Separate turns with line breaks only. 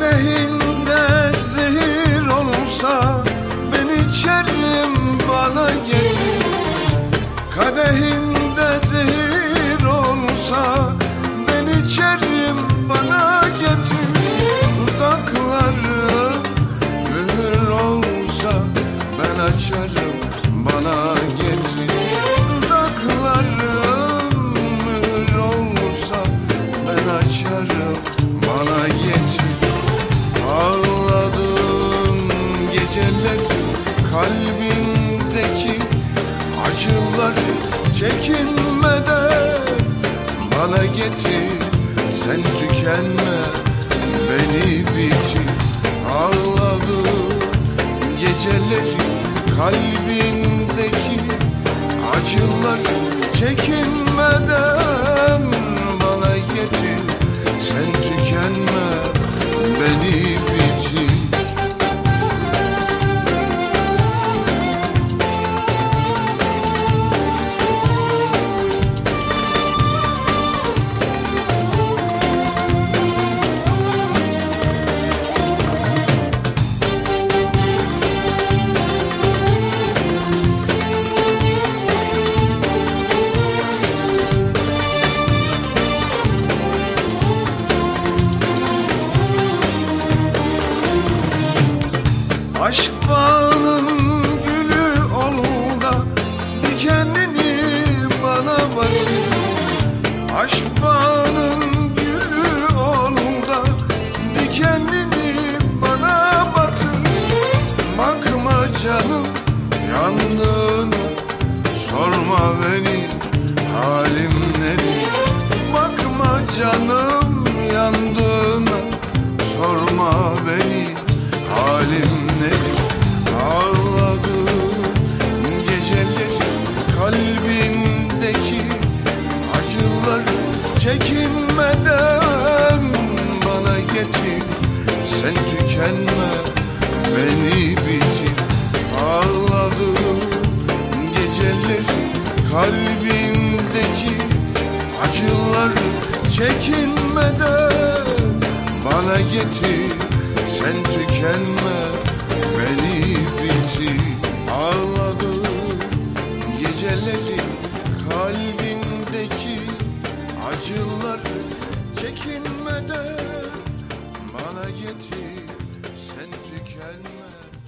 Kadehinde zehir olsa ben içerim, bana getir. Kadehinde zehir olsa ben içerim, bana getir. Dudakları mühür olsa ben açarım, bana getir. Dudaklarım mühür olsa ben açarım, bana getir. Ağladığım geceler, kalbindeki acılar çekinmeden bana getir. Sen tükenme, beni bitir. Ağladığım geceler, kalbindeki acılar çekinmeden bana getir. Sen tükenme, beni bitir. Aşk bağının gülü ol da dikenini bana batır. Aşk bağının gülü ol da dikenini bana batır. Bakma canım yandığına, sorma benim halim nedir. Bakma canım yandığına, sorma benim halim nedir? Ağladığım geceler, kalbindeki acılar çekinmeden bana getir. Sen tükenme, beni bitir. Ağladığım geceler, kalbindeki acılar çekinmeden bana getir. Sen tükenme, beni bitir. Ağladığım geceleri, kalbindeki acılar çekinmeden bana getir. Sen tükenme.